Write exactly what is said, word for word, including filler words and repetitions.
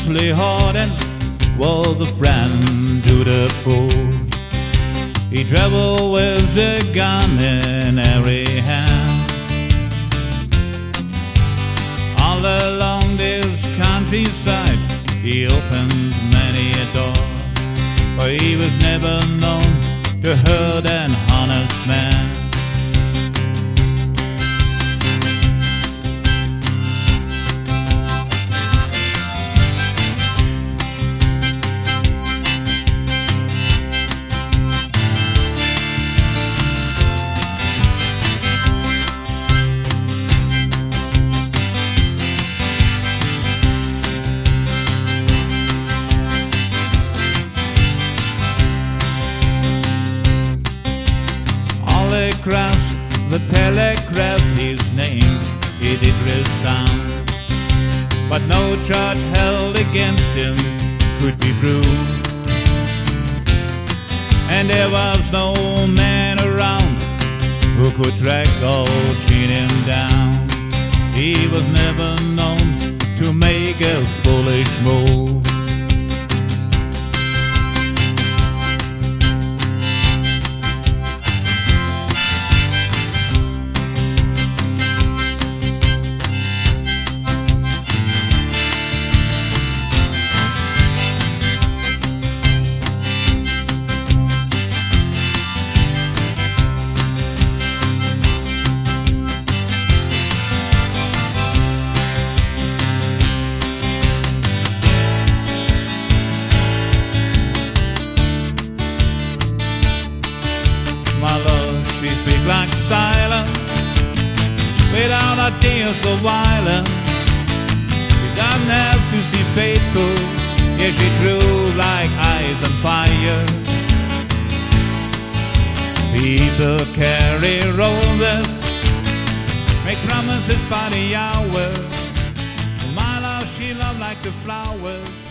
Leslie Horden was a friend to the poor. He traveled with a gun in every hand. All along this countryside he opened many a door, but he was never known to hurt an honest man. Across the telegraph his name he did resound, but no charge held against him could be proved, and there was no man around who could track or chin him down. He was never known to make a foolish move. My love, she speaks like silence, without ideas of violence. She doesn't have to be faithful, yeah, she true like ice and fire. People carry roses, make promises by the hour. My love, she loves like the flowers.